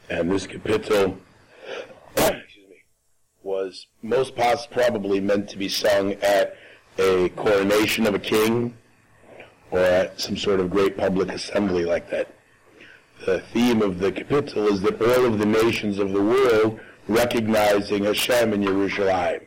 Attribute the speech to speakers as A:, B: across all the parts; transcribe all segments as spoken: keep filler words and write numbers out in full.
A: And this kapitel excuse me, was most pos- probably meant to be sung at a coronation of a king or at some sort of great public assembly like that. The theme of the kapitel is that all of the nations of the world recognizing Hashem in Yerushalayim.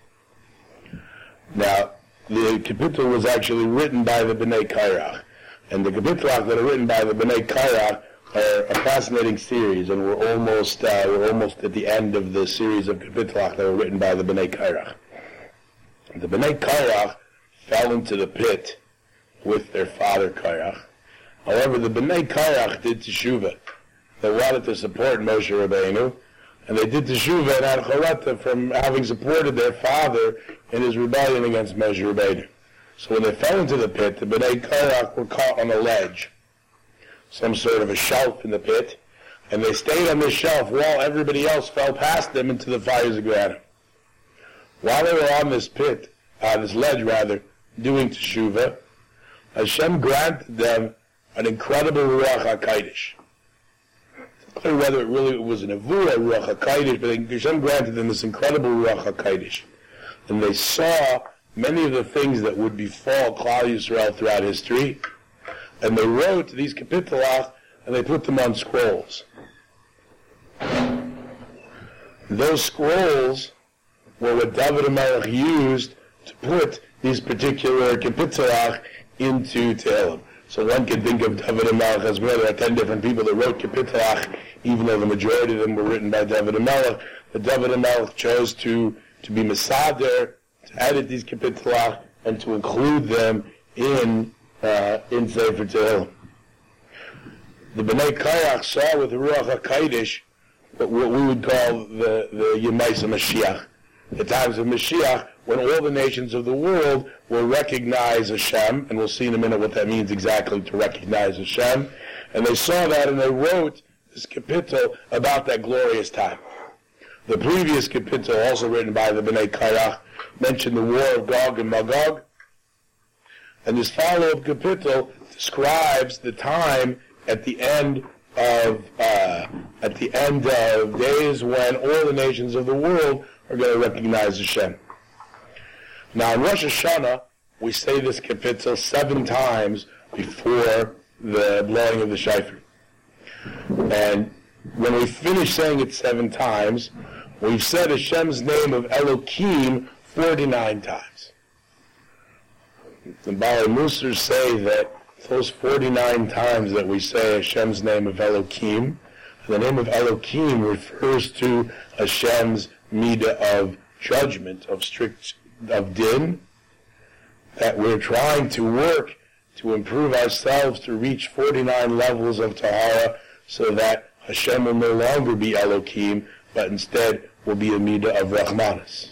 A: Now, the kapitel was actually written by the Bnei Kairach, and the kapitelach that are written by the Bnei Kairach are a fascinating series, and we're almost uh, we're almost at the end of the series of kapitelach that were written by the Bnei Kairach. The Bnei Kairach fell into the pit with their father Kairach. However, the Bnei Kairach did teshuvah. They wanted to support Moshe Rabbeinu, and they did teshuvah and had charata from having supported their father in his rebellion against Moshe Rabbeinu. So when they fell into the pit, the Bnei Kairach were caught on a ledge, some sort of a shelf in the pit, and they stayed on this shelf while everybody else fell past them into the fires of Gehenna. While they were on this pit, uh, this ledge rather, doing teshuvah, Hashem granted them an incredible Ruach HaKodesh. It's not clear whether it really was an Avura Ruach HaKodesh, but Hashem granted them this incredible Ruach HaKodesh. And they saw many of the things that would befall Klal Yisrael throughout history, and they wrote these kapitelach, and they put them on scrolls. Those scrolls were what David HaMelech used to put these particular kapitelach into Tehillim. So one can think of David HaMelech as well. There are ten different people that wrote kapitelach, even though the majority of them were written by David HaMelech. But David HaMelech chose to, to be Mesader, to edit these kapitelach, and to include them in uh, in Sefer Tehillim. The Bnei Kairach saw with the Ruach HaKodesh what we would call the, the Yemaisa Mashiach, the times of Mashiach, when all the nations of the world will recognize Hashem, and we'll see in a minute what that means exactly, to recognize Hashem. And they saw that, and they wrote this kapitel about that glorious time. The previous kapitel, also written by the Bnei Kairach, mentioned the war of Gog and Magog, and this follow-up kapitel describes the time at the end of uh, at the end of days when all the nations of the world are going to recognize Hashem. Now, in Rosh Hashanah, we say this kapitel seven times before the blowing of the shofar. And when we finish saying it seven times, we've said Hashem's name of Elohim forty-nine times. The Balei Musar say that those forty-nine times that we say Hashem's name of Elohim, the name of Elohim refers to Hashem's midah of judgment, of strict, of din, that we're trying to work to improve ourselves to reach forty-nine levels of Tahara so that Hashem will no longer be Elohim, but instead will be a midah of Rahmanas.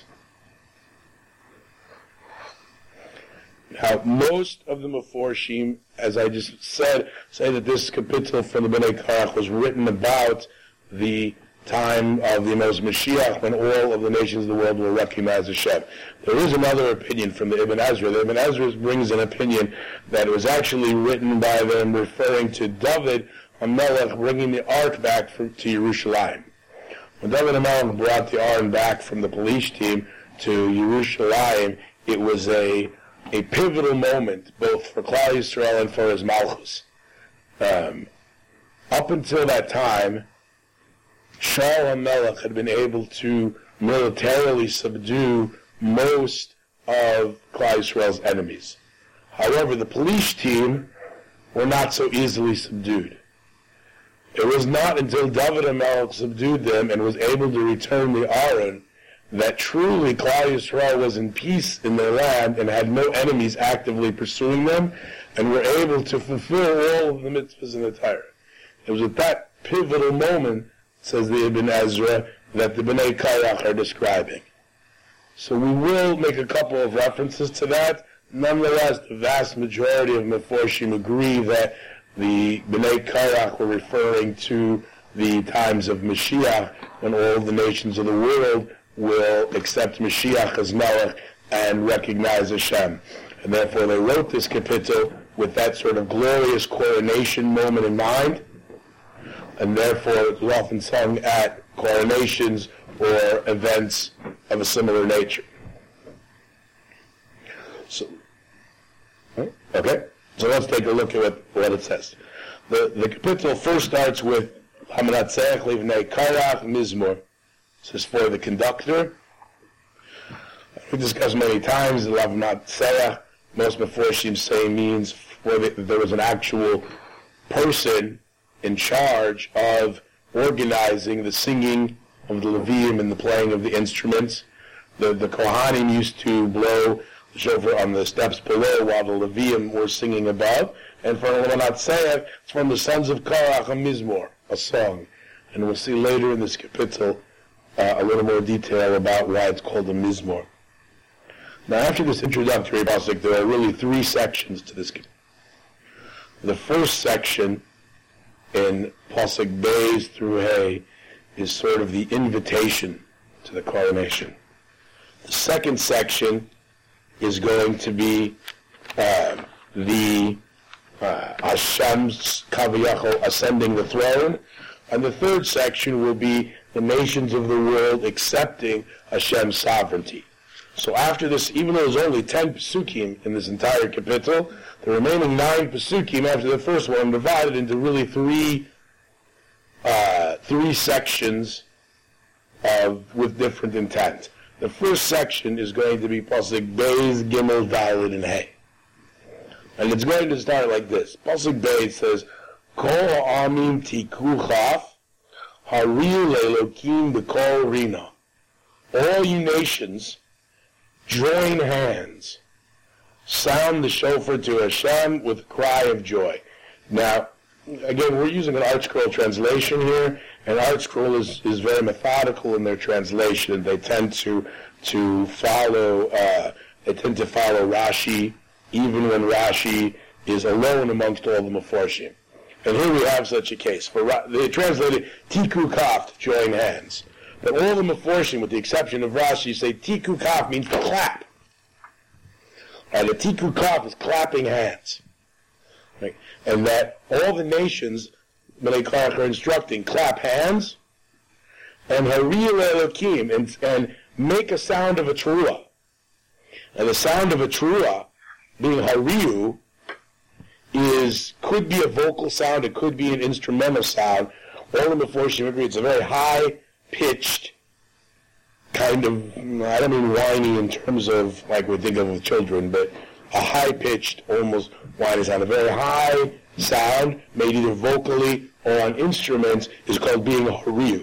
A: Now, most of the Meforshim, as I just said, say that this kapitel from the Bnei Kairach was written about the time of the Yemos Mashiach, when all of the nations of the world will recognize Hashem. There is another opinion from the Ibn Ezra. The Ibn Ezra brings an opinion that it was actually written by them referring to David HaMelech bringing the ark back from, to Yerushalayim. When David HaMelech brought the ark back from the police team to Yerushalayim, it was a a pivotal moment, both for Klal Yisrael and for his Malchus. Um, up until that time, Shaul HaMelech had been able to militarily subdue most of Klal Yisrael's enemies. However, the police team were not so easily subdued. It was not until David HaMelech subdued them and was able to return the Aron that truly Klal Yisrael was in peace in their land and had no enemies actively pursuing them, and were able to fulfill all of the mitzvahs in the Torah. It was at that pivotal moment, says the Ibn Ezra, that the Bnei Kairach are describing. So we will make a couple of references to that. Nonetheless, the vast majority of Meforshim agree that the Bnei Kairach were referring to the times of Mashiach, when all of the nations of the world will accept Mashiach as Melech and recognize Hashem. And therefore they wrote this kapitel with that sort of glorious coronation moment in mind. and therefore it was often sung at coronations or events of a similar nature. So, okay, so let's take a look at what, what it says. The the capital first starts with Hamanatzeach Livnei Karach Mizmor. It says for the conductor. We discussed many times the Hamanatzeach. Most Meforshim say means for the, there was an actual person in charge of organizing the singing of the Levium and the playing of the instruments. The the Kohanim used to blow the shofar on the steps below while the Levium were singing above. And for Hamanatzeach, it's from the sons of Korach, a Mizmor, a song. And we'll see later in this kapitel uh, a little more detail about why it's called a Mizmor. Now, after this introductory pasuk, there are really three sections to this. The first section, in pasuk Beis through Hay, is sort of the invitation to the coronation. The second section is going to be uh, the uh, Hashem's Kaviyachol ascending the throne, and the third section will be the nations of the world accepting Hashem's sovereignty. So after this, even though there's only ten Pesukim in this entire kapitel, the remaining nine Pesukim after the first one are divided into really three uh, three sections of with different intent. The first section is going to be Pasuk Beis, Gimel, Dalet, and Hay. And it's going to start like this. Pasuk Beis says, Kol ha'amim tiku chaf, hariu le'elokim b'kol rina. All you nations, join hands. Sound the shofar to Hashem with a cry of joy. Now, again, we're using an ArtScroll translation here, and ArtScroll is, is very methodical in their translation. They tend to to follow uh, they tend to follow Rashi, even when Rashi is alone amongst all the Meforshim. And here we have such a case. For they translated Tiku Kaf, join hands. But all the Meforshim, with the exception of Rashi, say Tiku Kaf means to clap. And the Tiku Kaf is clapping hands. Right? And that all the nations, Bnei Korach, are instructing, clap hands, and Hariel Elokim, and, and make a sound of a teruah. And the sound of a teruah, being Hariu, is, could be a vocal sound, it could be an instrumental sound. All the Meforshim agree it's a very high-pitched, kind of, I don't mean whiny in terms of like we think of with children, but a high-pitched, almost whiny sound. A very high sound, made either vocally or on instruments, is called being a hariu.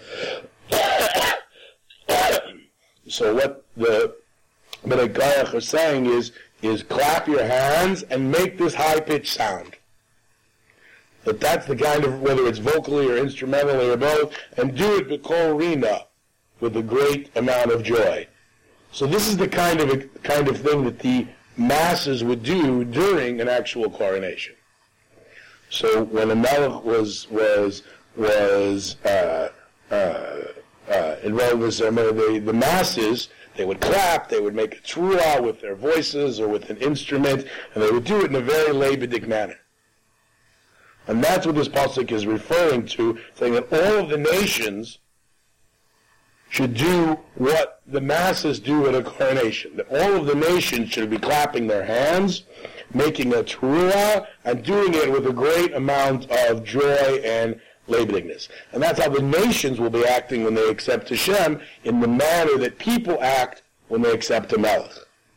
A: So what the Bnei Korach are saying is, is clap your hands and make this high-pitched sound. But that's the kind of, whether it's vocally or instrumentally or both, and do it b'kol rina, with a great amount of joy. So this is the kind of kind of thing that the masses would do during an actual coronation. So when a melech was was was uh, uh, uh, involved in the ceremony, the, the masses, they would clap, they would make a teruah with their voices or with an instrument, and they would do it in a very Levitic manner. And that's what this pasuk is referring to, saying that all of the nations should do what the masses do at a coronation. That all of the nations should be clapping their hands, making a teruah, and doing it with a great amount of joy and Leviticness. And that's how the nations will be acting when they accept Hashem, in the manner that people act when they accept a melech.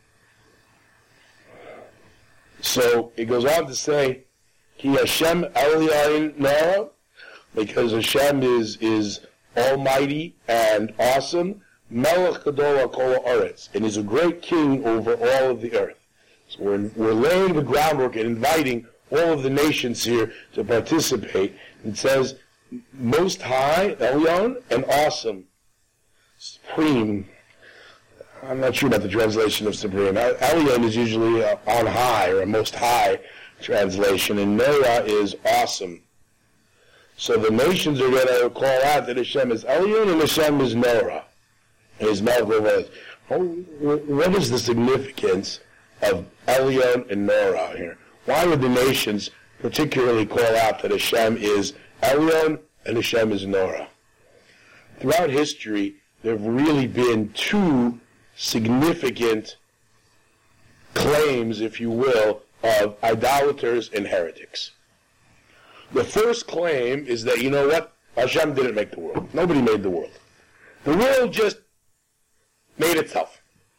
A: So it goes on to say, Ki Hashem Elyon Nara, because Hashem is is almighty and awesome, Melech Gadol HaKol Haaretz, and is a great king over all of the earth. So we're, we're laying the groundwork and inviting all of the nations here to participate. It says, Most High, Elyon, and awesome, supreme. I'm not sure about the translation of supreme. Elyon is usually uh, on high, or a most high translation, and Noah is awesome. So the nations are going to call out that Hashem is Elyon and Hashem is Norah. And his mouth over. What is the significance of Elyon and Norah here? Why would the nations particularly call out that Hashem is Elyon and Hashem is Nora. Throughout history, there have really been two significant claims, if you will, of idolaters and heretics. The first claim is that, you know what, Hashem didn't make the world. Nobody made the world. The world just made itself.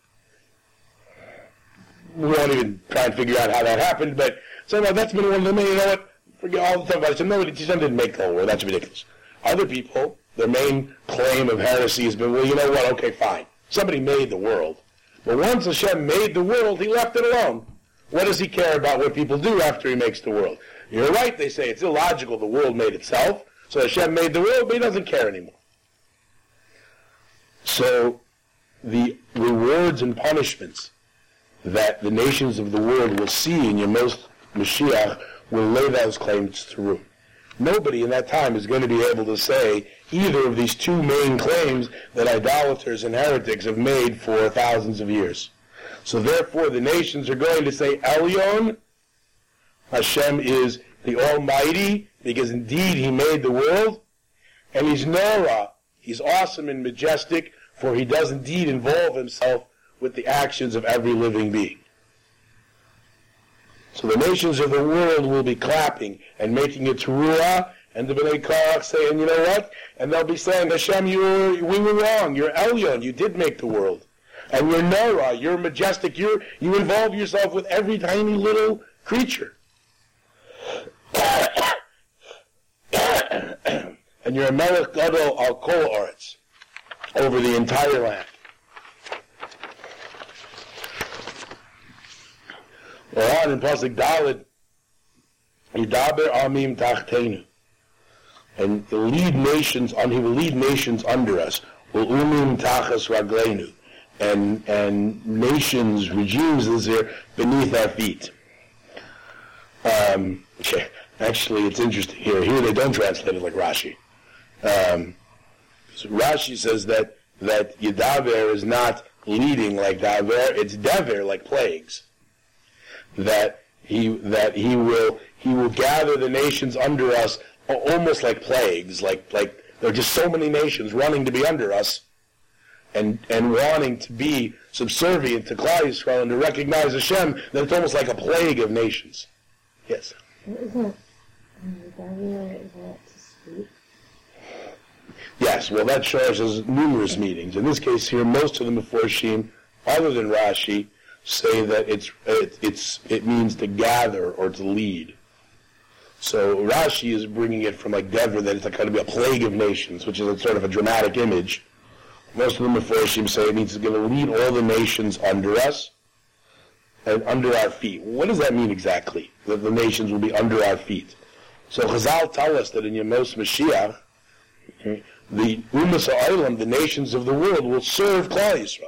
A: We won't even try and figure out how that happened, but so well, that's been one of the main, you know what, forget all the stuff about Hashem. No, Hashem didn't make the whole world. That's ridiculous. Other people, their main claim of heresy has been, well, you know what, okay, fine. Somebody made the world. But once Hashem made the world, he left it alone. What does he care about what people do after he makes the world? You're right, they say, it's illogical the world made itself. So Hashem made the world, but he doesn't care anymore. So the rewards and punishments that the nations of the world will see in Yemos Mashiach will lay those claims to ruin. Nobody in that time is going to be able to say either of these two main claims that idolaters and heretics have made for thousands of years. So therefore the nations are going to say, Elyon, Hashem is the Almighty, because indeed he made the world, and he's Nora, he's awesome and majestic, for he does indeed involve himself with the actions of every living being. So the nations of the world will be clapping and making it teruah, and the Bnei Korach saying, you know what? And they'll be saying, Hashem, you were, we were wrong. You're Elyon. You did make the world. And you're Nora. You're majestic. You're, you involve yourself with every tiny little creature. And you're a Melech Gadol al Kol Haaretz, over the entire land. Or on in Pasuk Dalet, Yidaber Amim Tachtenu, and he'll lead nations on. He will lead nations under us. Umim Tachas Ragleinu, and and nations, regimes is there beneath our feet. Um, actually, it's interesting here. Here they don't translate it like Rashi. Um, so Rashi says that that Yidaber is not leading like Daver; it's Dever like plagues. That he that he will he will gather the nations under us almost like plagues, like like there are just so many nations running to be under us, and and wanting to be subservient to Klal Yisrael and to recognize Hashem. That it's almost like a plague of nations. Yes.
B: Isn't Yidaber to speak?
A: Yes. Well, that shows us numerous meanings. In this case here, most of the Meforshim, other than Rashi, say that it's it, it's it means to gather or to lead. So Rashi is bringing it from like Dever, that it's like going to be a plague of nations, which is a sort of a dramatic image. Most of the Meforshim say it means it's going to lead all the nations under us and under our feet. What does that mean exactly? That the nations will be under our feet. So Chazal tell us that in Yemos Mashiach, okay, the Umas Ha'olam, the nations of the world, will serve Klal Yisrael.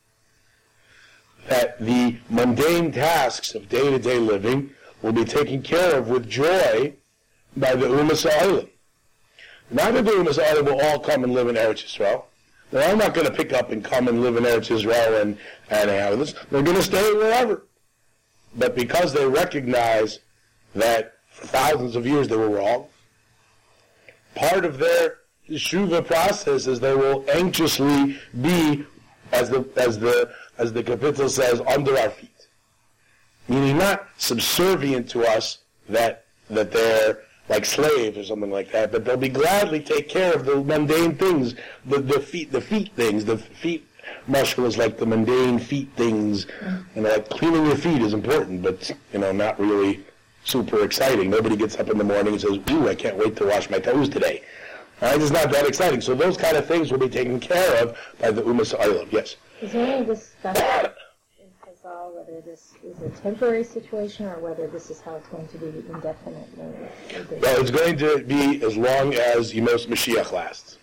A: That the mundane tasks of day-to-day living will be taken care of with joy by the Umas Ha'olam. Not that the Umas Ha'olam will all come and live in Eretz Yisrael. They're all not going to pick up and come and live in Eretz Yisrael and, and have this. They're going to stay wherever. But because they recognize that for thousands of years they were wrong, part of their Teshuvah process is they will anxiously be, as the as the as the Kapitel says, under our feet. Meaning not subservient to us, that that they're like slaves or something like that, but they'll be gladly take care of the mundane things, the, the feet the feet things. The feet mashal is like the mundane feet things. You know, like cleaning your feet is important, but you know, not really super exciting. Nobody gets up in the morning and says, ooh, I can't wait to wash my toes today. Right? It's not that exciting. So those kind of things will be taken care of by the Umas Ha'olam. Yes?
B: Is there any discussion in Chazal whether this is a temporary situation or whether this is how it's going to be indefinitely?
A: Well, it's going to be as long as Yemos Mashiach lasts.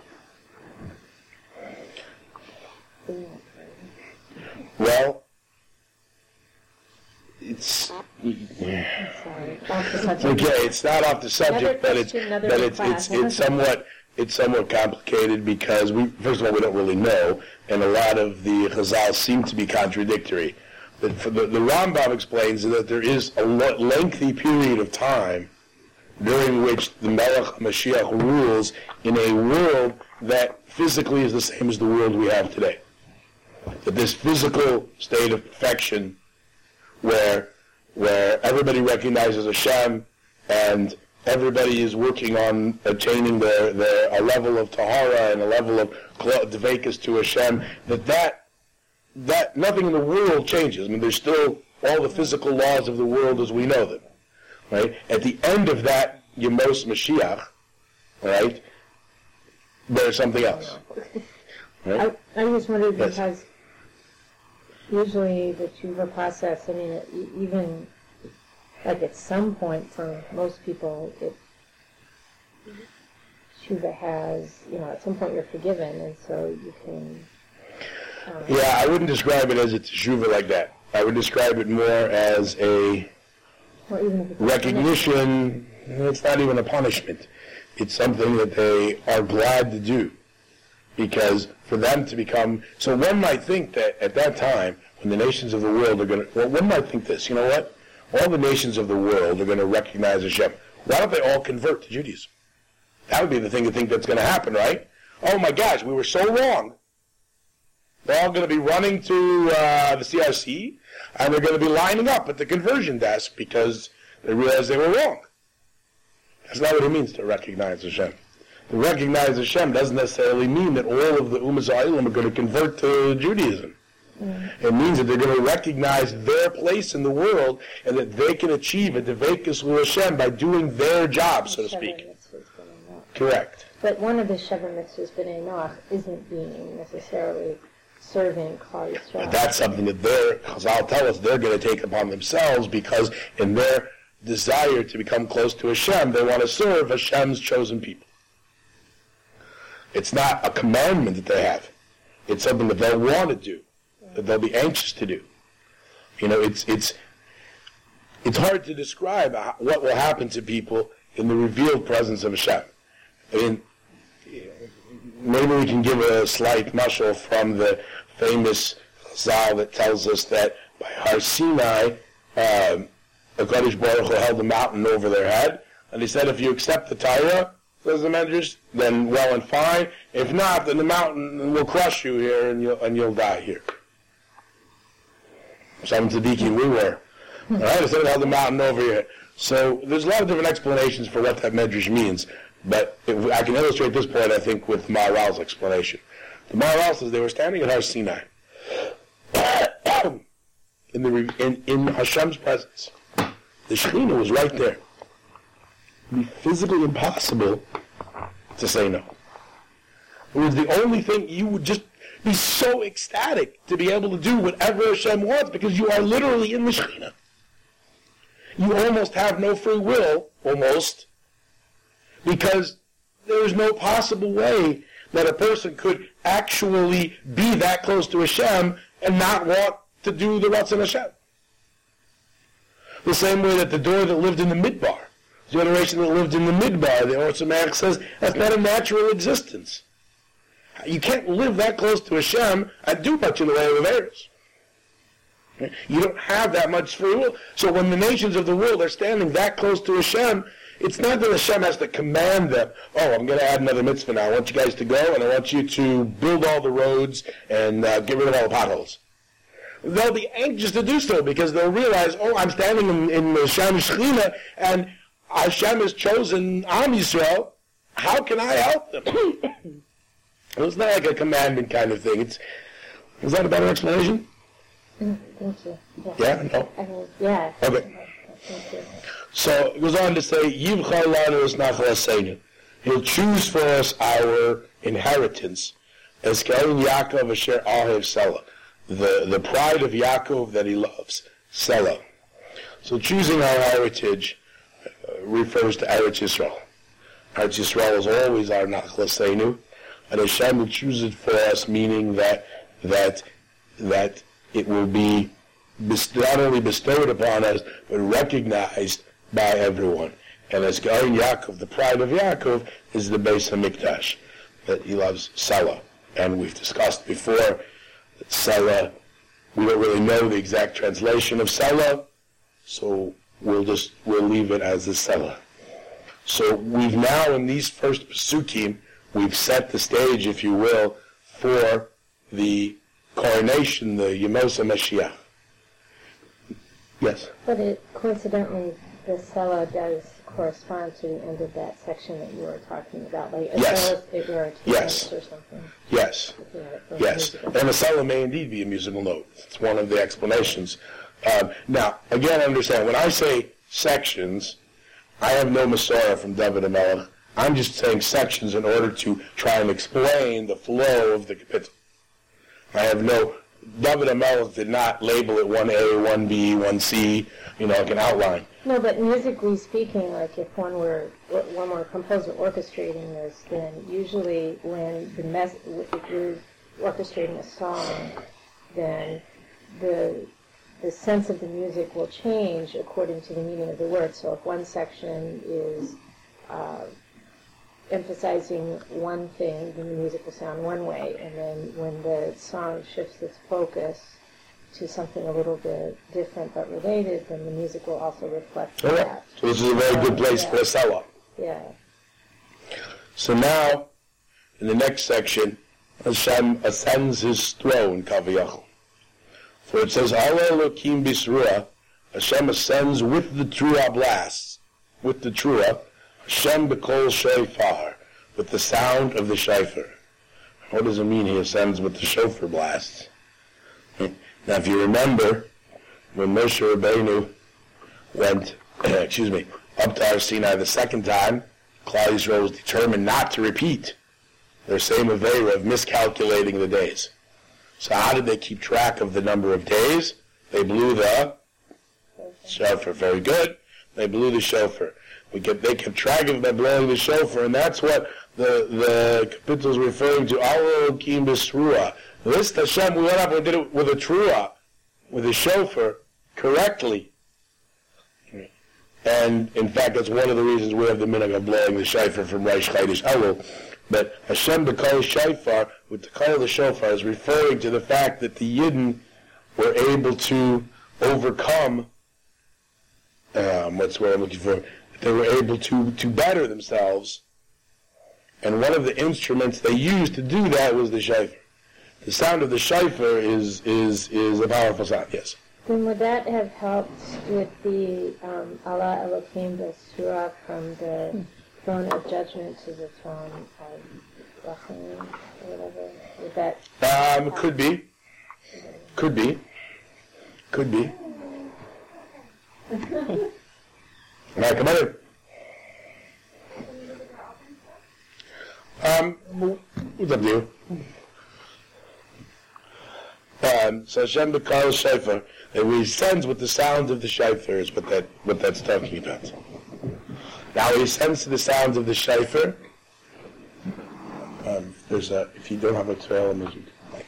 A: Well, it's
B: sorry, off the subject.
A: Okay. It's not off the subject, but it's
B: question,
A: but it's it's it's somewhat it's somewhat complicated because we first of all we don't really know, and a lot of the Chazal seem to be contradictory. The, the, the Rambam explains that there is a lengthy period of time during which the Melech Mashiach rules in a world that physically is the same as the world we have today. That this physical state of perfection where where everybody recognizes Hashem and everybody is working on attaining their, their a level of tahara and a level of dveikus to Hashem, that, that that nothing in the world changes. I mean, there's still all the physical laws of the world as we know them. Right? At the end of that Yemos Mashiach, right, there's something else.
B: Right? I, I just wondered
A: yes.
B: because usually the tshuva process, I mean, it, even like at some point for most people, it tshuva has, you know, at some point you're forgiven, and so you can... Um,
A: yeah, I wouldn't describe it as a tshuva like that. I would describe it more as a
B: or even
A: recognition. It's not even a punishment. It's something that they are glad to do. Because for them to become... So one might think that at that time, when the nations of the world are going to... Well, one might think this, you know what? All the nations of the world are going to recognize Hashem. Why don't they all convert to Judaism? That would be the thing to think that's going to happen, right? Oh my gosh, we were so wrong. They're all going to be running to uh, the C R C, and they're going to be lining up at the conversion desk because they realize they were wrong. That's not what it means to recognize Hashem. To recognize Hashem doesn't necessarily mean that all of the Ummah Za'ilim are going to convert to Judaism. Mm. It means that they're going to recognize their place in the world and that they can achieve a Deveikus with Hashem by doing their job, so to speak. Correct.
B: But one of the Sheva Mitzvahs B'nai Noach isn't being necessarily serving Klal Yisrael.
A: But that's something that they're, Chazal tell us, they're going to take upon themselves because in their desire to become close to Hashem, they want to serve Hashem's chosen people. It's not a commandment that they have. It's something that they'll want to do, that they'll be anxious to do. You know, it's it's it's hard to describe what will happen to people in the revealed presence of Hashem. I mean, maybe we can give a slight mashal from the famous Chazal that tells us that by Har Sinai, um, the Kadosh Baruch Hu held the mountain over their head, and he said, if you accept the Torah, says the Medrash, then well and fine. If not, then the mountain will crush you here, and you'll and you'll die here. Some tzaddikim we were. All right, so they held the mountain over here. So there's a lot of different explanations for what that Medrash means. But if I can illustrate this point, I think, with Maharal's explanation. The Maharal says they were standing at Har Sinai, in, the, in, in Hashem's presence. The Shekhinah was right there. It would be physically impossible to say no. It was the only thing, you would just be so ecstatic to be able to do whatever Hashem wants because you are literally in the Shekhinah. You almost have no free will, almost, because there is no possible way that a person could actually be that close to Hashem and not want to do the Ratzon Hashem. The same way that the door that lived in the Midbar, the generation that lived in the Midbar, the Or Tzemach says, that's not a natural existence. You can't live that close to Hashem and do much in the way of affairs. You don't have that much free will. So when the nations of the world are standing that close to Hashem, it's not that Hashem has to command them, oh, I'm going to add another mitzvah now. I want you guys to go, and I want you to build all the roads and uh, get rid of all the potholes. They'll be anxious to do so because they'll realize, oh, I'm standing in, in Hashem's Shekhinah, and Hashem has chosen Am Yisrael. How can I help them? It's not like a commandment kind of thing. It's, is that a better explanation?
B: Mm, thank you.
A: Yeah? Yeah? No?
B: I mean, yeah.
A: Okay.
B: Thank you.
A: So it goes on to say, Yivchar lanu es nachal haseinu. He'll choose for us our inheritance, as Ka'in Yaakov asher ahev Selah, the the pride of Yaakov that he loves, Selah. So choosing our heritage uh, refers to Eretz Yisrael. Eretz Yisrael is always our nachal haseinu, and Hashem will choose it for us, meaning that that that it will be not only bestowed upon us, but recognized by everyone. And as Ka'in Yaakov, the pride of Yaakov, is the Beis HaMikdash, that he loves Selah. And we've discussed before that Selah, we don't really know the exact translation of Selah, so we'll just, we'll leave it as the Selah. So we've now, in these first Pesukim, we've set the stage, if you will, for the coronation, the Yemos HaMashiach. Yes?
B: But it, coincidentally, the Sela does correspond to the end of that section that you were talking about, like as
A: yes.
B: well as it were a
A: yes.
B: or something.
A: Yes. Yes. And a Sela may indeed be a musical note. It's one of the explanations. Um, now, again, understand, when I say sections, I have no Masorah from David HaMelech. I'm just saying sections in order to try and explain the flow of the kapitel. I have no, David HaMelech did not label it one A, one B, one C, you know, like an outline.
B: No, but musically speaking, like if one were one were a composer orchestrating this, then usually when the mes- if you're orchestrating a song, then the the sense of the music will change according to the meaning of the words. So if one section is uh, emphasizing one thing, then the music will sound one way, and then when the song shifts its focus to something a little bit different but related, then the music will also reflect
A: All right.
B: that.
A: So this is a very good place
B: yeah.
A: for a Sela.
B: Yeah.
A: So now, in the next section, Hashem ascends his throne, Kaviyachal. For it says, Allah Elokim Bisruah, Hashem ascends with the Truah blasts, with the Truah, Hashem B'kol Shofar, with the sound of the shofar. What does it mean he ascends with the shofar blasts? Now if you remember, when Moshe Rabbeinu went, excuse me, up to Har Sinai the second time, Klal Yisrael was determined not to repeat their same Aveira of miscalculating the days. So how did they keep track of the number of days? They blew the shofar. Very good. They blew the shofar. We kept, they kept track of it by blowing the shofar, and that's what the the kapitel is referring to. Allah Elokim B'Sruah. This Hashem, we went up and did it with a truah, with a shofar, correctly. And in fact, that's one of the reasons we have the minhag of blowing the shofar from Reish Chodesh Elul. But Hashem B'kol Shofar, with the call of the shofar, is referring to the fact that the Yidden were able to overcome, um, what's what I'm looking for, they were able to, to better themselves. And one of the instruments they used to do that was the shofar. The sound of the shofar is, is, is a powerful sound, yes.
B: Then would that have helped with the um, Allah Elokim B'Sruah from the throne of judgment to the throne of Rachim, or whatever? Would that?
A: Um, could be. Could be. Could be. Now, come on in. Um, what's up to you? Um, so Hashem B'kol Shofar, it ascends with the sound of the shofar is what that what that's talking about. Now he ascends to the sounds of the shofar. Um, there's a if you don't have a trail of music, thank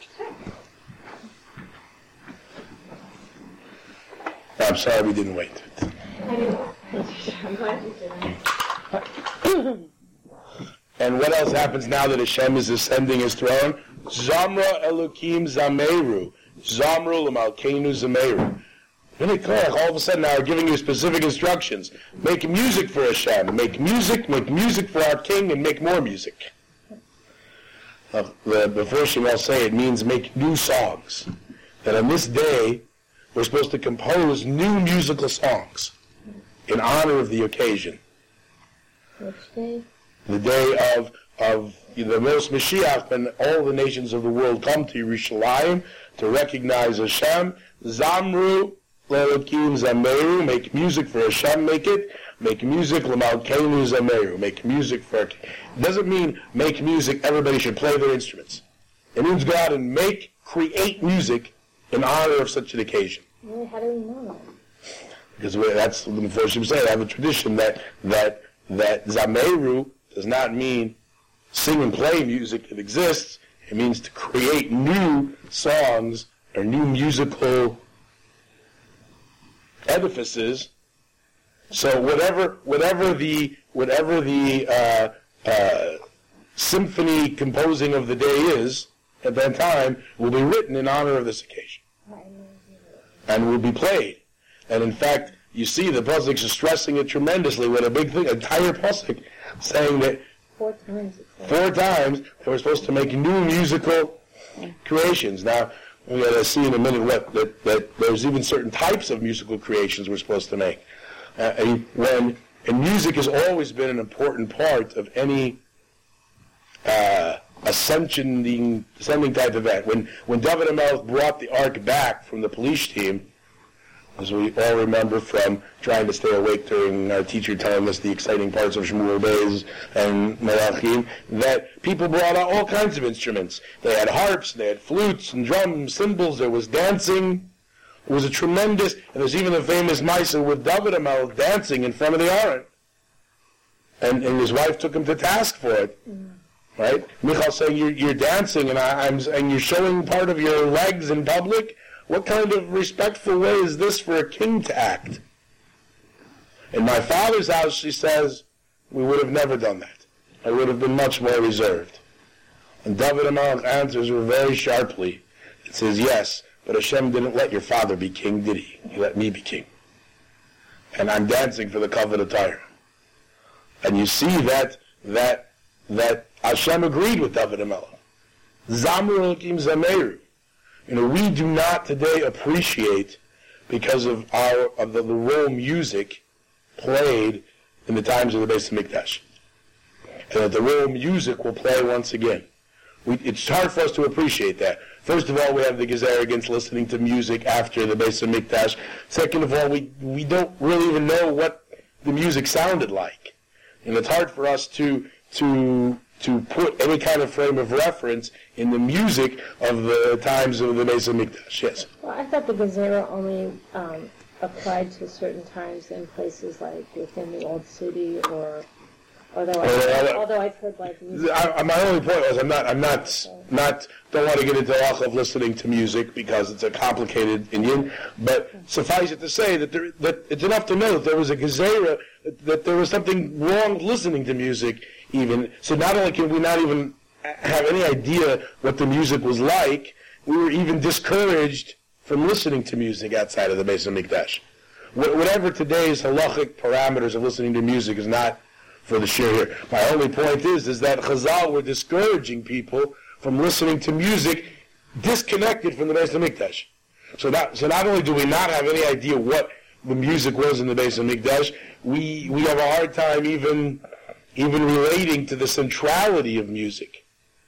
A: you. I'm sorry we didn't wait.
B: I'm glad you didn't.
A: And what else happens now that Hashem is ascending his throne? Zamra Elokim Zameru. Zamru L'malkeinu Zameru. All of a sudden now are giving you specific instructions. Make music for Hashem. Make music, make music for our King, and make more music. Uh, the, the first thing I'll say, it means make new songs. That on this day, we're supposed to compose new musical songs in honor of the occasion.
B: Which day?
A: The day of of the most Mashiach, when all the nations of the world come to Yerushalayim to recognize Hashem. Zamru L'Elokim Zameru, make music for Hashem, make it. Make music L'Malkeinu Zameru, make music for. It doesn't mean make music, everybody should play their instruments. It means go out and make, create music in honor of such an occasion.
B: Well, how do we know that?
A: Because that's what the Mephoshim say. I have a tradition that that that Zameru does not mean sing and play music that exists. It means to create new songs or new musical edifices. So whatever, whatever the whatever the uh, uh, symphony composing of the day is at that time will be written in honor of this occasion, and will be played. And in fact, you see the pasuk is stressing it tremendously with a big thing, a entire pasuk, saying that
B: four times,
A: four times they were supposed to make new musical creations. Now, we're going to see in a minute what that, that there's even certain types of musical creations we're supposed to make. Uh, and when and music has always been an important part of any uh, ascending, ascending type event. When when David HaMelech brought the ark back from the police team, as we all remember from trying to stay awake during our teacher telling us the exciting parts of Shmuel Beis and Malachim, that people brought out all kinds of instruments. They had harps, they had flutes and drums, cymbals, there was dancing. It was a tremendous, and there's even the famous Maisa with David HaMelech dancing in front of the Aron. And, and his wife took him to task for it. Mm. Right? Michal saying, you're, you're dancing and, I, I'm, and you're showing part of your legs in public? What kind of respectful way is this for a king to act? In my father's house, she says, we would have never done that. I would have been much more reserved. And David HaMelech answers her very sharply. It says, yes, but Hashem didn't let your father be king, did he? He let me be king. And I'm dancing for the covenant Torah. And you see that that that Hashem agreed with David HaMelech. Zamru Elokim Zameru. You know, we do not today appreciate, because of our of the, the role music played in the times of the Beis HaMikdash, and that the role music will play once again. We, it's hard for us to appreciate that. First of all, we have the Gezerah against listening to music after the Beis HaMikdash. Second of all, we we don't really even know what the music sounded like, and it's hard for us to to to put any kind of frame of reference in the music of the times of the Beis HaMikdash. Yes.
B: Well, I thought the Gezerah only um, applied to certain times in places like within the old city, or although I, uh, although I've heard like music.
A: I, my only point was I'm not I'm not okay. not don't want to get into the halacha of listening to music because it's a complicated Indian, but suffice it to say that there that it's enough to know that there was a Gezerah, that, that there was something wrong with listening to music. Even so, not only can we not even have any idea what the music was like, we were even discouraged from listening to music outside of the Beis HaMikdash. Whatever today's halachic parameters of listening to music is not for the share here. My only point is, is that Chazal were discouraging people from listening to music disconnected from the Beis HaMikdash. So not, so not only do we not have any idea what the music was in the Beis HaMikdash, we we have a hard time even even relating to the centrality of music.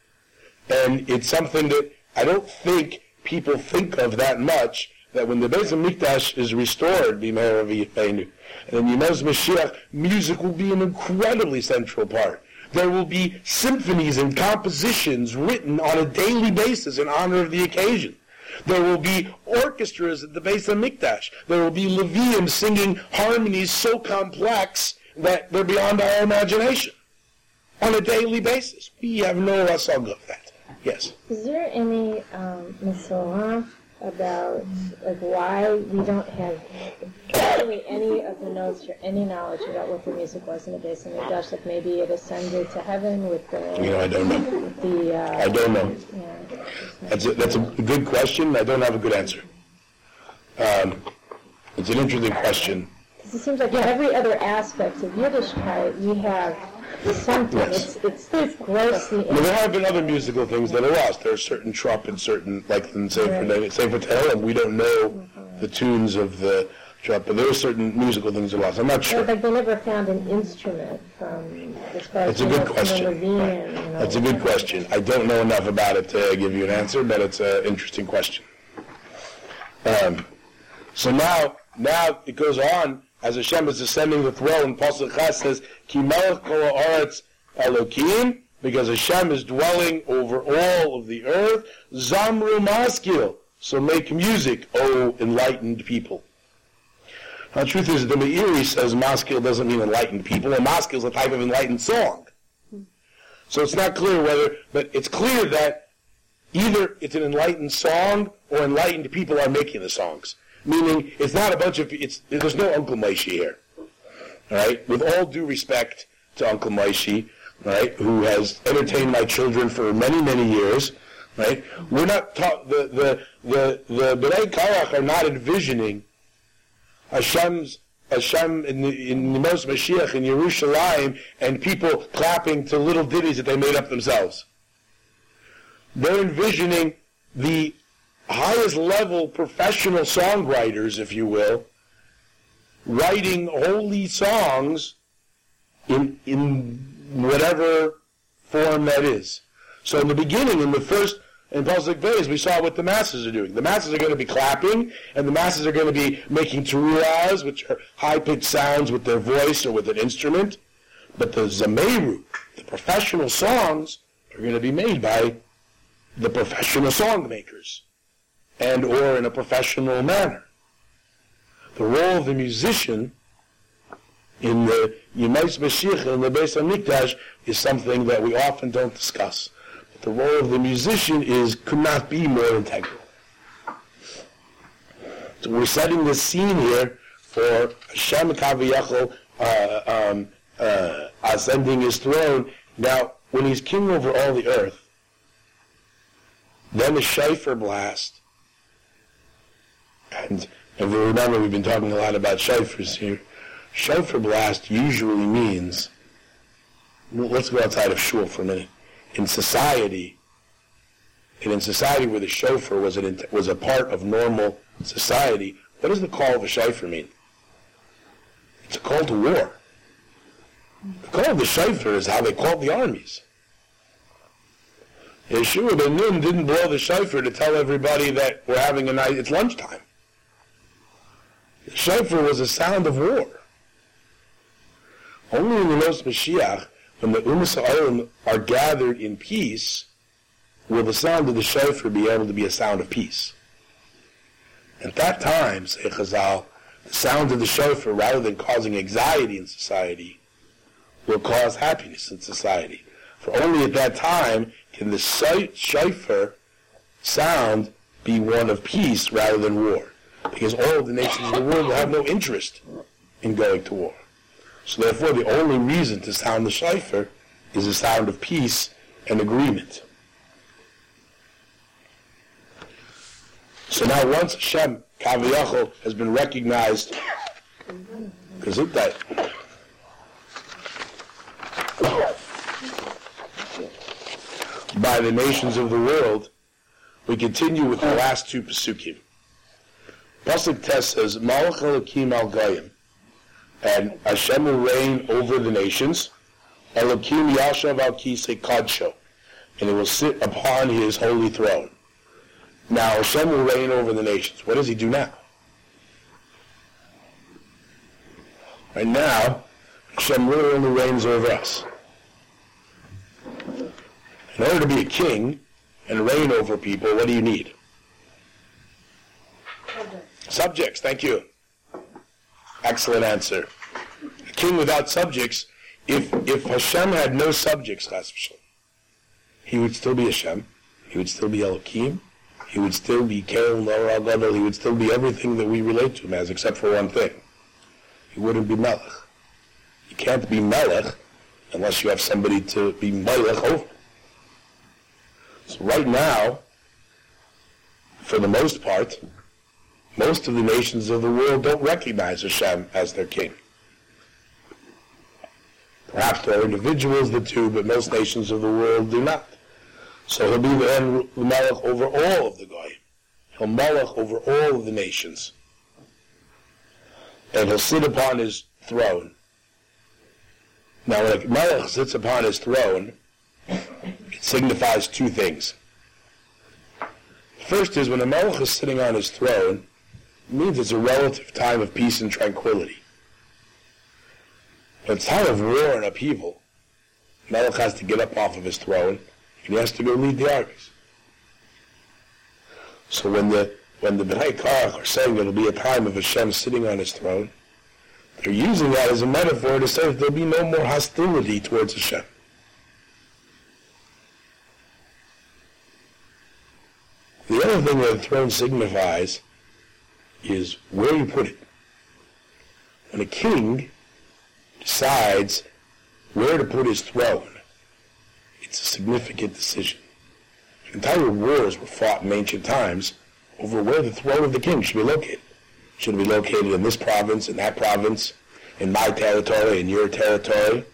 A: And it's something that I don't think people think of that much, that when the Beis HaMikdash is restored, B'meir V'yifeinu, and in Yemos Mashiach, music will be an incredibly central part. There will be symphonies and compositions written on a daily basis in honor of the occasion. There will be orchestras at the Beis HaMikdash. There will be Leviim singing harmonies so complex that they're beyond our imagination on a daily basis. We have no rasag of that. Yes.
B: Is there any um, Mesorah about like why we don't have really any of the notes or any knowledge about what the music was in the Beis HaMikdash? Like maybe it ascended to heaven with the.
A: You know, I don't know.
B: With the. Uh,
A: I don't know.
B: Yeah.
A: That's a, that's a good question. I don't have a good answer. Um, it's an interesting question.
B: It seems like in every other aspect of Yiddishkeit, we have something.
A: Yes.
B: It's, it's it's grossly.
A: Well, there have been other musical things that are lost. There are certain trumpets, certain like in Sefer right. Sefer Tehillim, we don't know mm-hmm. the tunes of the trumpet. There are certain musical things that are lost. I'm not sure.
B: Like they never found an instrument from as far as.
A: That's a good question.
B: Levine, you know,
A: That's a good question. I don't know enough about it to give you an answer, but it's an interesting question. Um, so now, now it goes on. As Hashem is ascending the throne, Pasuk Chas says, Ki melech kol haaretz Elokim, because Hashem is dwelling over all of the earth. Zamru maskil, so make music, O enlightened people. Now, the truth is, the Meiri says maskil doesn't mean enlightened people, and maskil is a type of enlightened song. So it's not clear whether, but it's clear that either it's an enlightened song or enlightened people are making the songs. Meaning, it's not a bunch of, it's, there's no Uncle Moshe here. All right? With all due respect to Uncle Moshe, right, who has entertained my children for many, many years, right? We're not taught, the, the, the, the B'nai Korach are not envisioning Hashem's Hashem in the, in the most Mashiach in Yerushalayim and people clapping to little ditties that they made up themselves. They're envisioning the highest level professional songwriters, if you will, writing holy songs in in whatever form that is. So in the beginning, in the first, in Pasuk Beis, we saw what the masses are doing. The masses are going to be clapping, and the masses are going to be making teruahs, which are high-pitched sounds with their voice or with an instrument. But the zameru, the professional songs, are going to be made by the professional song makers, and or in a professional manner. The role of the musician in the Yemais Mashiach and the Beis HaMikdash is something that we often don't discuss. But the role of the musician is could not be more integral. So we're setting the scene here for Hashem Kaviyachol uh, um, uh, ascending his throne. Now, when he's king over all the earth, then the shofar blast, and if you remember, we've been talking a lot about shofars here. Shofar blast usually means, let's go outside of shul for a minute. In society, and in society where the shofar was, an, was a part of normal society, what does the call of a shofar mean? It's a call to war. The call of the shofar is how they called the armies. Yeshua ben Nun didn't blow the shofar to tell everybody that we're having a night, it's lunchtime. The shofar was a sound of war. Only in the Yemos Mashiach, when the Umas Ha'olam are gathered in peace, will the sound of the shofar be able to be a sound of peace. At that time, say Chazal, the sound of the shofar, rather than causing anxiety in society, will cause happiness in society. For only at that time can the shofar sound be one of peace rather than war. Because all of the nations of the world will have no interest in going to war. So therefore, the only reason to sound the shofar is a sound of peace and agreement. So now once Hashem, Kaviyachol, has been recognized, by the nations of the world, we continue with the last two Pesukim. Pasuk Tes says, Malach Elokim al Goyim, and Hashem will reign over the nations. Elokim Yashav al Kisei Kadsho, and he will sit upon his holy throne. Now Hashem will reign over the nations. What does he do now? Right now, Hashem really only reigns over us. In order to be a king and reign over people, what do you need? Subjects, thank you. Excellent answer. A king without subjects, if if Hashem had no subjects, he would still be Hashem, he would still be Elokim, he would still be Kel, Nor, Gadol, he would still be everything that we relate to him as, except for one thing. He wouldn't be Melech. You can't be Melech unless you have somebody to be Melech over. So right now, for the most part, most of the nations of the world don't recognize Hashem as their king. Perhaps there are individuals that do, but most nations of the world do not. So he'll be the Melech over all of the Goyim. He'll Melech over all of the nations. And he'll sit upon his throne. Now when a Melech sits upon his throne, it signifies two things. First is when a Melech is sitting on his throne, it means it's a relative time of peace and tranquility. When it's time of war and upheaval, Melech has to get up off of his throne and he has to go lead the armies. So when the when the B'nai Korach are saying there will be a time of Hashem sitting on his throne, they're using that as a metaphor to say that there will be no more hostility towards Hashem. The other thing that the throne signifies is where you put it. When a king decides where to put his throne, it's a significant decision. Entire wars were fought in ancient times over where the throne of the king should be located. should be located in this province, in that province, in my territory, in your territory.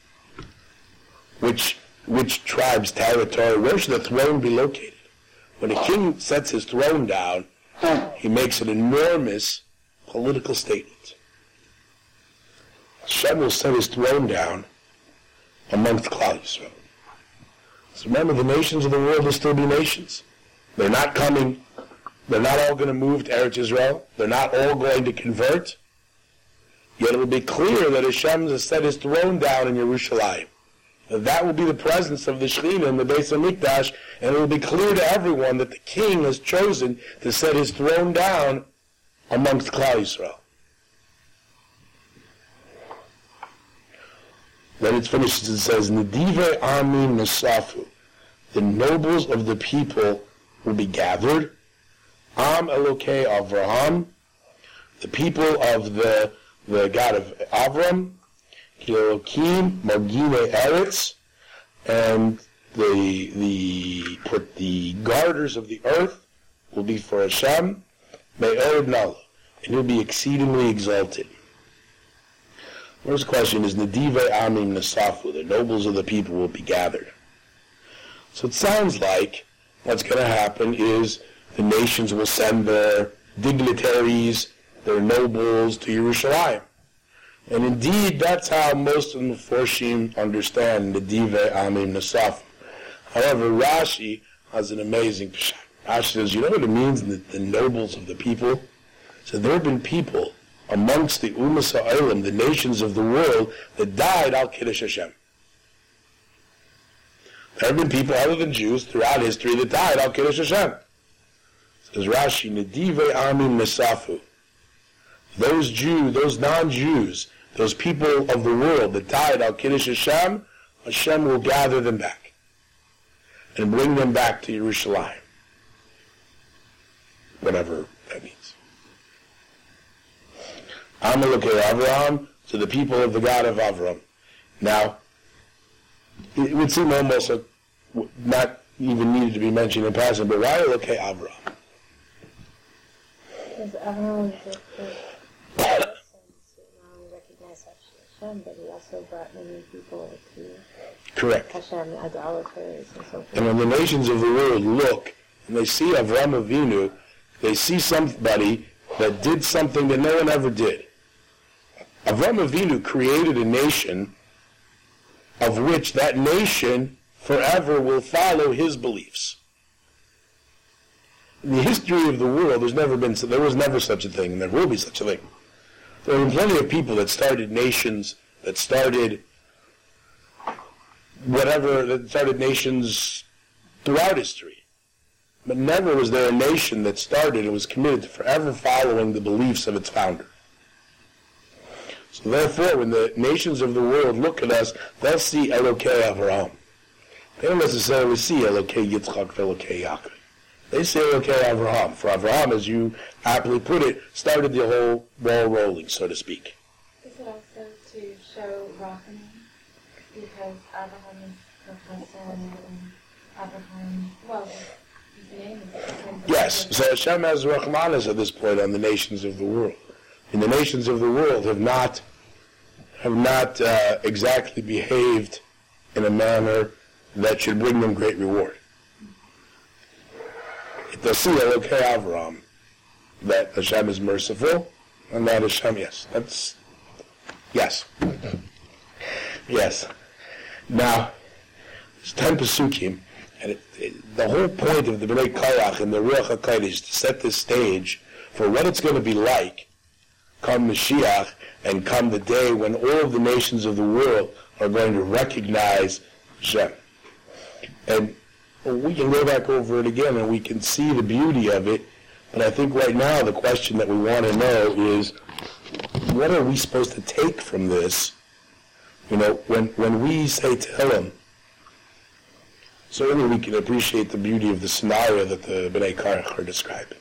A: Which which tribe's territory, where should the throne be located? When a king sets his throne down, he makes an enormous political statement. Hashem will set his throne down amongst Klal Yisrael. So remember, the nations of the world will still be nations. They're not coming, they're not all going to move to Eretz Israel. They're not all going to convert. Yet it will be clear that Hashem has set his throne down in Yerushalayim. That will be the presence of the Shekhinah in the Beis HaMikdash, and it will be clear to everyone that the king has chosen to set his throne down amongst Klal Yisrael. Then it finishes and says, Nedive Amin Nasafu, the nobles of the people will be gathered. Am Elokei Avraham, the people of the, the God of Avram, Kilokim, Magine Eretz, and the the put the garters of the earth will be for Hashem, Me'od Nala, and he'll be exceedingly exalted. First question is Nedive Amim Nasafu, the nobles of the people will be gathered. So it sounds like what's going to happen is the nations will send their dignitaries, their nobles to Yerushalayim. And indeed, that's how most of the Meforshim understand Nedive Amim Nasafu. However, Rashi has an amazing pshat. Rashi says, you know what it means, the, the nobles of the people? So there have been people amongst the Umas HaOlam, the nations of the world, that died al Kiddush Hashem. There have been people other than Jews throughout history that died al Kiddush Hashem. Says Rashi, Nedive Amim Nasafu. Those Jews, those non-Jews, those people of the world that died al Kiddush Hashem, Hashem will gather them back and bring them back to Yerushalayim. Whatever that means. Amalekei Avraham, to the people of the God of Avram. Now, it would seem almost a, not even needed to be mentioned in passing, but why Elokei Avraham?
B: Because Avraham is the not only recognized Hashem, but he also brought many people to
A: Correct.
B: Hashem, idolaters, and so forth.
A: And when the nations of the world look and they see Avraham Avinu, they see somebody that did something that no one ever did. Avraham Avinu created a nation of which that nation forever will follow his beliefs. In the history of the world, there's never been, there was never such a thing, and there will be such a thing. There have been plenty of people that started nations, that started whatever, that started nations throughout history. But never was there a nation that started and was committed to forever following the beliefs of its founder. So therefore, when the nations of the world look at us, they'll see Elokei Avraham. They don't necessarily see Elokei Yitzchak, Elokei Yaakov. They say Elokei Avraham. For Avraham, as you aptly put it, started the whole ball rolling, so to speak.
C: Is it also to show Rachamim? Because Abraham is Professor and Abraham, well, his name is...
A: Yes, so Hashem has Rachmanis at this point on the nations of the world. And the nations of the world have not have not uh, exactly behaved in a manner that should bring them great reward. They'll see Elokei Avraham, that Hashem is merciful, and that Hashem, yes, that's, yes. Yes. Now, it's ten Pesukim, and it, it, the whole point of the Bnei Korach and the Ruach HaKodesh is to set the stage for what it's going to be like come Mashiach and come the day when all of the nations of the world are going to recognize Hashem. And we can go back over it again and we can see the beauty of it, but I think right now the question that we want to know is, what are we supposed to take from this? You know, when, when we say Tehillim, certainly we can appreciate the beauty of the scenario that the Bnei Korach are describing.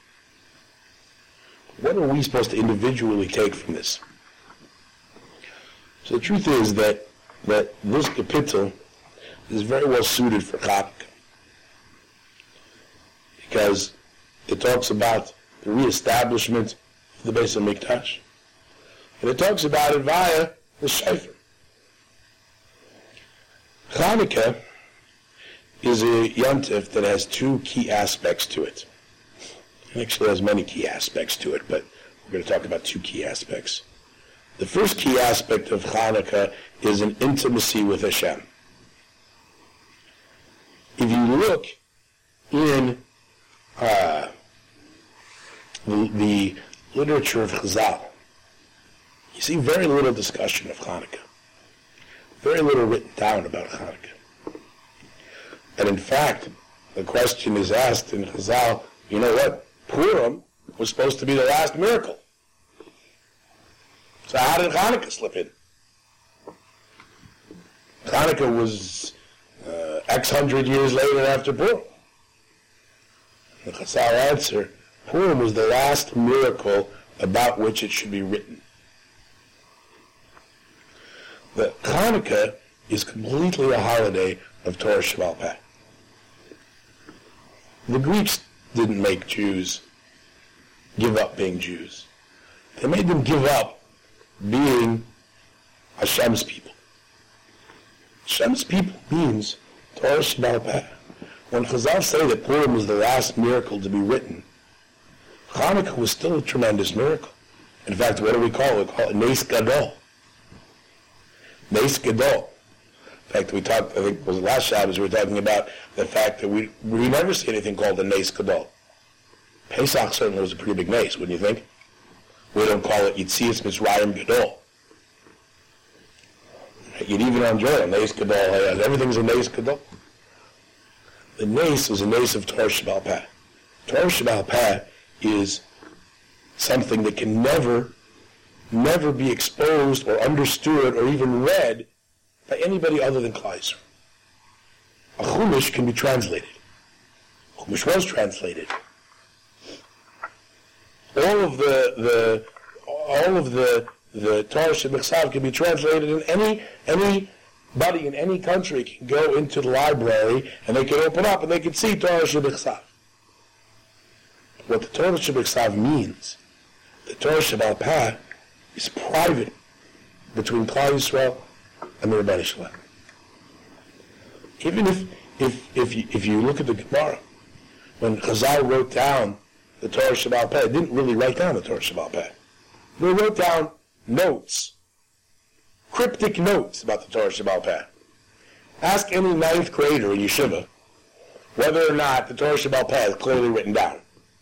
A: What are we supposed to individually take from this? So the truth is that, that this kapitel is very well suited for Chanukah, because it talks about the reestablishment the Beis HaMikdash. And it talks about it via the shofar. Chanukah is a yontif that has two key aspects to it. It actually has many key aspects to it, but we're going to talk about two key aspects. The first key aspect of Chanukah is an intimacy with Hashem. If you look in uh, the, the literature of Chazal, you see very little discussion of Chanukah. Very little written down about Chanukah. And in fact, the question is asked in Chazal, you know what? Purim was supposed to be the last miracle. So how did Chanukah slip in? Chanukah was uh, X hundred years later after Purim. The Chazal answer, Purim was the last miracle about which it should be written. The Chanukah is completely a holiday of Torah Sheba'al Peh. The Greeks didn't make Jews give up being Jews. They made them give up being Hashem's people. Hashem's people means Torah Sheba'al Peh. When Chazal say that Purim was the last miracle to be written, Chanukah was still a tremendous miracle. In fact, what do we call it? We call it Nes Gadol. Nes Gadol. In fact, we talked, I think it was last Shabbos, we were talking about the fact that we we never see anything called a Nes Gadol. Pesach certainly was a pretty big Nes, wouldn't you think? We don't call it Yitzias Mitzrayim Gadol. You'd even enjoy a Nes Gadol. Everything's a Nes Gadol. The Nes was a Nes of Torah Sheba'al Peh. Torah Sheba'al Peh is something that can never, never be exposed or understood or even read by anybody other than Klal Yisrael. A Chumash can be translated. Chumash was translated. All of the the all of the the Torah Shebechsav can be translated, and any anybody in any country can go into the library and they can open up and they can see Torah Shebechsav. What the Torah Shebechsav means, the Torah Sheba'al Peh, is private between Klal Yisrael and the Rebbeinu Shalom. Even if if if you, if you look at the Gemara, when Chazal wrote down the Torah Sheba'al Peh, didn't really write down the Torah Sheba'al Peh. They wrote down notes, cryptic notes about the Torah Sheba'al Peh. Ask any ninth grader in yeshiva whether or not the Torah Sheba'al Peh is clearly written down.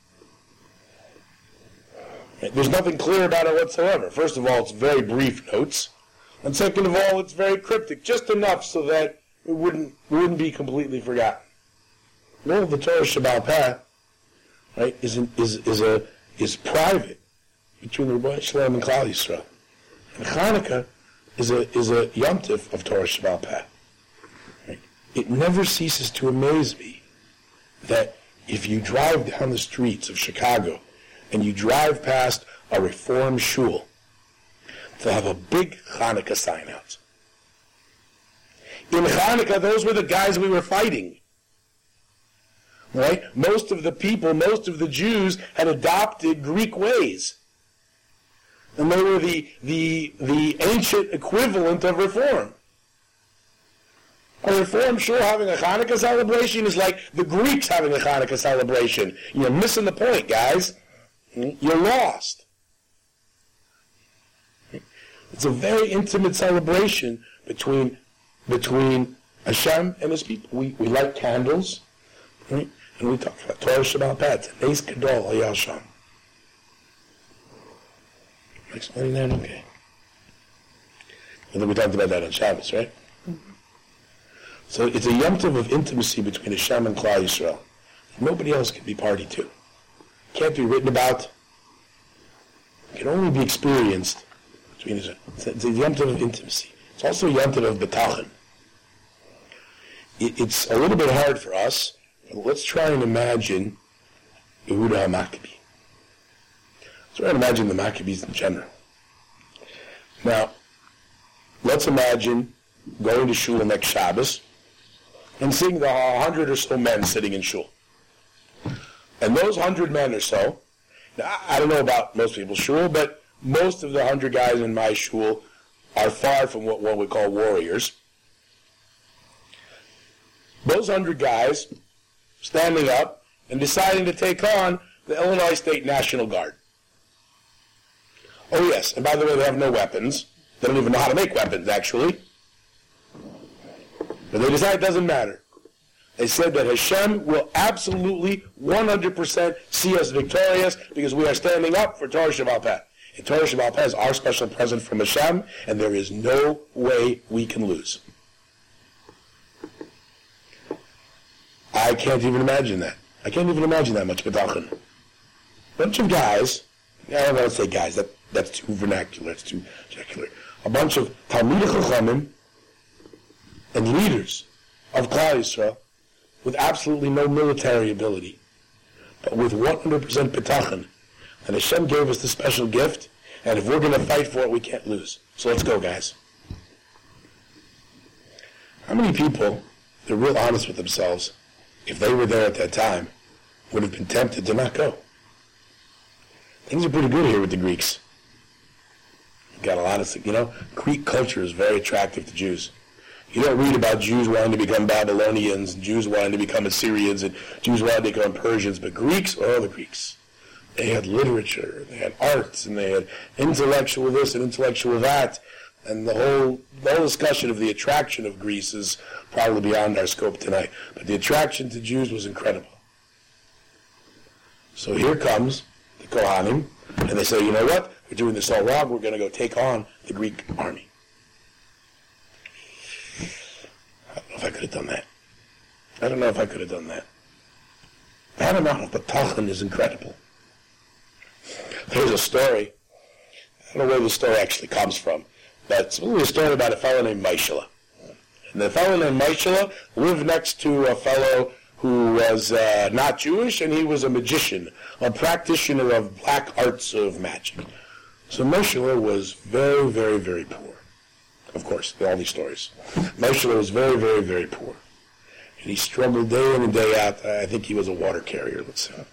A: There's nothing clear about it whatsoever. First of all, it's very brief notes. And second of all, it's very cryptic, just enough so that it wouldn't wouldn't be completely forgotten. All of the Torah Sheba'al Peh, right, is an, is is a is private between the Rebbeinu Shalom and Klal Yisrael. And Chanukah is a is a yontif of Torah Sheba'al Peh. Right? It never ceases to amaze me that if you drive down the streets of Chicago and you drive past a Reform shul, they'll have a big Chanukah sign out. In Chanukah, those were the guys we were fighting. Right? Most of the people, most of the Jews had adopted Greek ways. And they were the, the, the ancient equivalent of Reform. A Reform shul having a Chanukah celebration is like the Greeks having a Chanukah celebration. You're missing the point, guys. You're lost. It's a very intimate celebration between between Hashem and His people. We we light candles, right? And we talk about Torah Sheba'al Peh, Nes Gadol Hayal Sham. Am I explaining that? Okay. I think we talked about that on Shabbos, right? Mm-hmm. So it's a yom tov of intimacy between Hashem and Klal Yisrael. Nobody else can be party to. Can't be written about. It can only be experienced between Israel. It's a, it's a yom tov of intimacy. It's also a yom tov of betachon. It, it's a little bit hard for us, but let's try and imagine Yehuda HaMaccabi. Let's try and imagine the Maccabees in general. Now, let's imagine going to shul next Shabbos and seeing the hundred or so men sitting in shul. And those hundred men or so Now, I don't know about most people's shul, but most of the hundred guys in my shul are far from what one would call warriors. Those hundred guys standing up and deciding to take on the Illinois State National Guard. Oh yes, and by the way, they have no weapons. They don't even know how to make weapons, actually. But they decide it doesn't matter. They said that Hashem will absolutely one hundred percent see us victorious because we are standing up for Torah Sheba'al Peh. And Torah Sheba'al Peh is our special present from Hashem, and there is no way we can lose. I can't even imagine that. I can't even imagine that much bitachon. Bunch of guys, I don't want to say guys, that, that's too vernacular, it's too secular. A bunch of Talmidei Chachamim and leaders of Klal Yisrael with absolutely no military ability, but with one hundred percent bitachon. And Hashem gave us the special gift, and if we're going to fight for it, we can't lose. So let's go, guys. How many people, they're real honest with themselves, if they were there at that time, would have been tempted to not go? Things are pretty good here with the Greeks. You've got a lot of, you know, Greek culture is very attractive to Jews. You don't read about Jews wanting to become Babylonians, and Jews wanting to become Assyrians, and Jews wanting to become Persians, but Greeks, oh, the Greeks. They had literature, they had arts, and they had intellectual this and intellectual that, and the whole, the whole discussion of the attraction of Greece is probably beyond our scope tonight. But the attraction to Jews was incredible. So here comes the Kohanim, and they say, you know what? We're doing this all wrong. We're going to go take on the Greek army. I don't know if I could have done that. I don't know if I could have done that. That amount of bitachon is incredible. There's a story. I don't know where the story actually comes from, but it's really a story about a fellow named Maishala. And the fellow named Maishala lived next to a fellow who was uh, not Jewish, and he was a magician, a practitioner of black arts of magic. So Maishala was very, very, very poor. Of course, all these stories. Maishala was very, very, very poor. And he struggled day in and day out. I think he was a water carrier, let's say.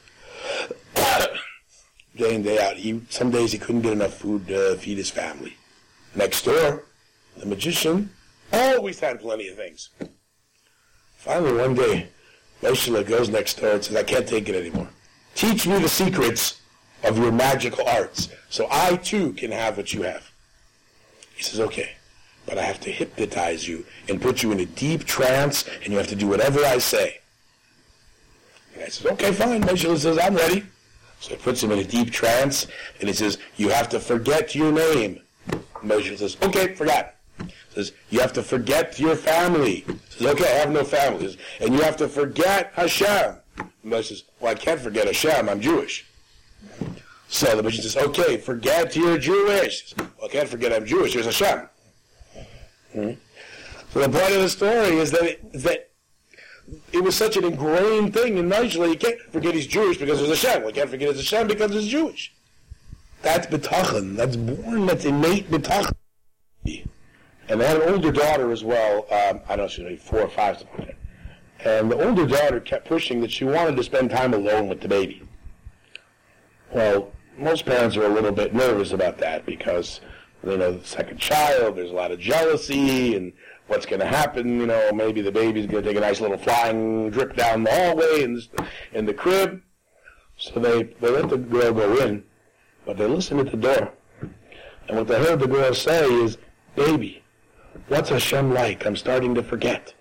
A: Day in, day out. He, some days he couldn't get enough food to feed his family. Next door, the magician always had plenty of things. Finally, one day, Maishala goes next door and says, I can't take it anymore. Teach me the secrets of your magical arts so I, too, can have what you have. He says, okay, but I have to hypnotize you and put you in a deep trance, and you have to do whatever I say. And I says, okay, fine. Maishala says, I'm ready. So he puts him in a deep trance, and he says, you have to forget your name. Maishala says, okay, forgot. He says, you have to forget your family. He says, okay, I have no family. He says, and you have to forget Hashem. Maishala says, well, I can't forget Hashem, I'm Jewish. So the magician says, okay, forget you're Jewish. He says, well, I can't forget I'm Jewish, there's Hashem. Hmm? So the point of the story is that it, that it was such an ingrained thing in Maishala, you can't forget he's Jewish because there's Hashem. Well, you can't forget it's Hashem because he's Jewish. That's bitachon. That's born, that's innate bitachon. And they had an older daughter as well, um, I don't know, she was maybe four or five, something like that. And the older daughter kept pushing that she wanted to spend time alone with the baby. Well, most parents are a little bit nervous about that because they know the second child, there's a lot of jealousy, and what's going to happen, you know, maybe the baby's going to take a nice little flying drip down the hallway in, this, in the crib. So they, they let the girl go in, but they listened at the door. And what they heard the girl say is, baby, what's Hashem like? I'm starting to forget.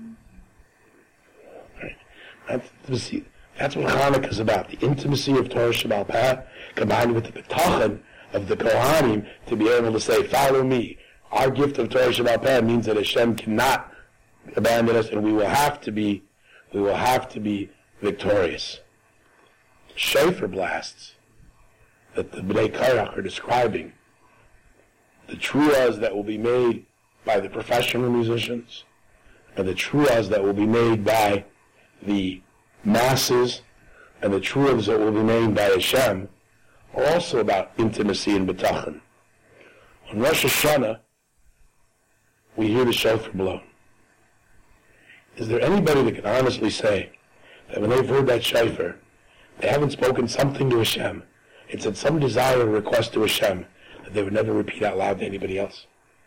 A: Right? That's, that's what Hanukkah is about, the intimacy of Torah Sheba'al Peh combined with the bitachon of the Kohanim to be able to say, follow me. Our gift of Torah Sheba'al Peh means that Hashem cannot abandon us, and we will have to be, we will have to be victorious. Shofar blasts that the Bnei Korach are describing, the truahs that will be made by the professional musicians, and the truahs that will be made by the masses, and the truahs that will be made by Hashem, are also about intimacy and bitachon. On Rosh Hashanah, we hear the shofar blow. Is there anybody that can honestly say that when they've heard that shofar, they haven't spoken something to Hashem It said some desire or request to Hashem that they would never repeat out loud to anybody else.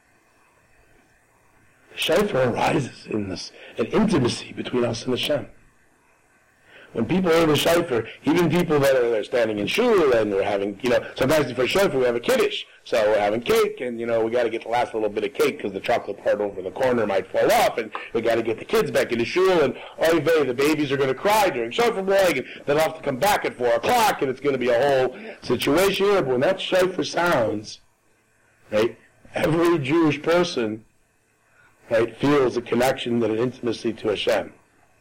A: The shofar arises in this, an intimacy between us and Hashem. When people hear the shofar, even people that are they're standing in shul and they're having, you know, sometimes for shofar we have a kiddush, so we're having cake, and you know we got to get the last little bit of cake because the chocolate part over the corner might fall off, and we got to get the kids back into shul, and oy vey, the babies are going to cry during shofar blowing, and they'll have to come back at four o'clock, and it's going to be a whole situation here. But when that shofar sounds, right, every Jewish person, right, feels a connection and an intimacy to Hashem.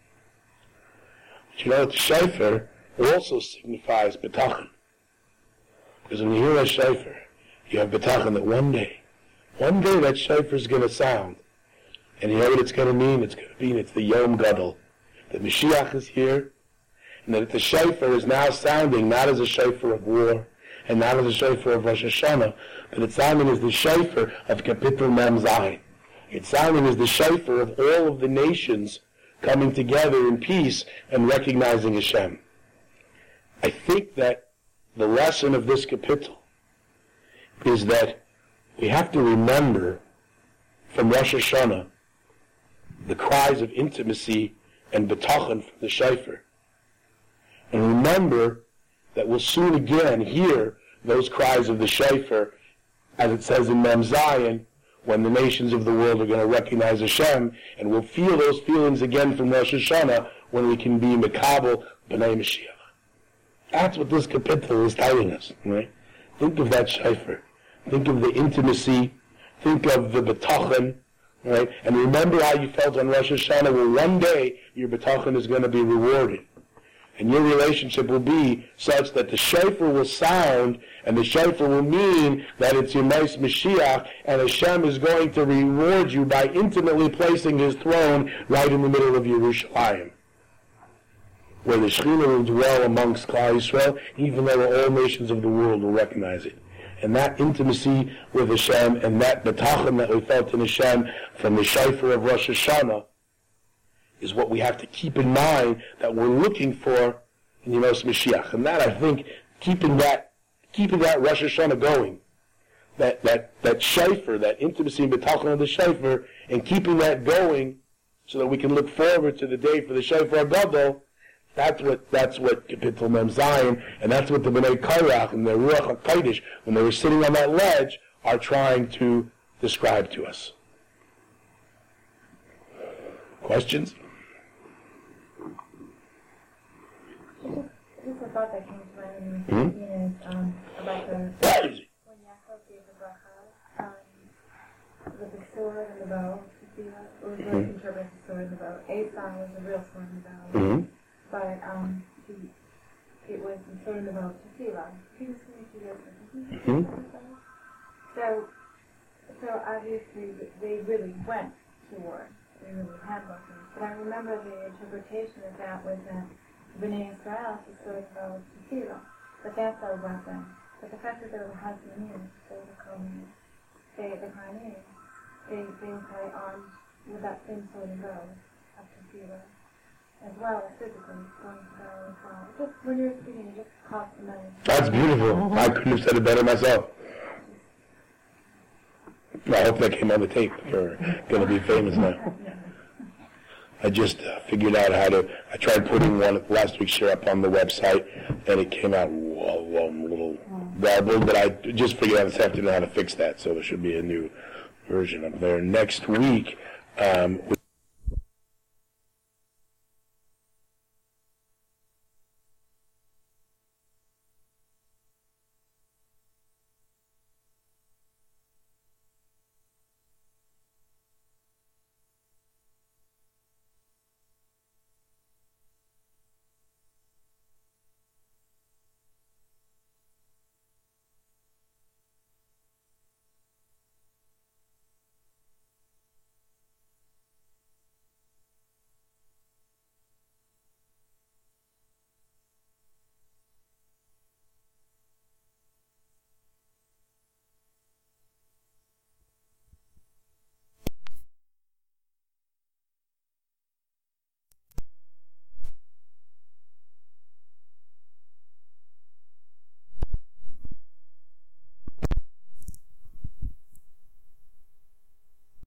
A: But you know, the shofar also signifies bitachon. Because when you hear a shofar, you have bitachon that one day, one day that shofar is going to sound. And you know what it's going to mean? It's going to mean it's the Yom Gadol. That Mashiach is here, and that the shofar is now sounding not as a shofar of war, and not as a shofar of Rosh Hashanah, but it's sounding as the shofar of Kapitel Mem Zayin. It's sounding as the shofar of all of the nations coming together in peace and recognizing Hashem. I think that the lesson of this kapitel is that we have to remember from Rosh Hashanah the cries of intimacy and bitachon from the shofar. And remember that we'll soon again hear those cries of the shofar, as it says in Mem Zayin, when the nations of the world are going to recognize Hashem, and we'll feel those feelings again from Rosh Hashanah when we can be Mekabel B'nai Mashiach. That's what this kapitel is telling us, right? Think of that shofar. Think of the intimacy. Think of the bitachon, right? And remember how you felt on Rosh Hashanah. Well, one day your bitachon is going to be rewarded. And your relationship will be such that the shofar will sound, and the shofar will mean that it's your nice Mashiach, and Hashem is going to reward you by intimately placing His throne right in the middle of Yerushalayim, where the Shekhinah will dwell amongst Klal Yisrael, even though all nations of the world will recognize it. And that intimacy with Hashem, and that bitachon that we felt in Hashem from the shofar of Rosh Hashanah, is what we have to keep in mind that we're looking for in Yemos Mashiach. And that, I think, keeping that, keeping that Rosh Hashanah going, that, that, that shofar, that intimacy and bitachon of the shofar, and keeping that going so that we can look forward to the day for the shofar gadol, that's what, that's what Kapitel Mem Zayin, and that's what the Bnei Korach and the Ruach HaKodesh, when they were sitting on that ledge, are trying to describe to us. Questions?
C: Just a thought that came to mind
A: Mm-hmm.
C: is um, about the
A: What is it?
C: when Yaakov gave the bracha, um, with the sword and the bow. You see that? It was like
A: Mm-hmm.
C: interpret the sword and the bow. Esau was the real sword and the bow,
A: Mm-hmm.
C: but um, he, it was the sword and the bow of Tefillah. He was going to do this.
A: Mm-hmm.
C: So, so obviously they really went to war. They really had weapons. But I remember the interpretation of that was that Bnei Israel is sort of about Tefillah, but that's our weapon. But the fact that they were Hazmonim, they were coming, they the Kohanim, they they would carry arms with that same sword and bow of Tefillah, as well as physically going to battle as well. Just when you were speaking, it just caught the mind.
A: That's beautiful. I couldn't have said it better myself. I hope that came on the tape. You're going to be famous now. I just uh, figured out how to, I tried putting one of last week's share up on the website, and it came out well, well, a little garbled, but I just figured out this afternoon how to fix that, so there should be a new version up there. Next week, um,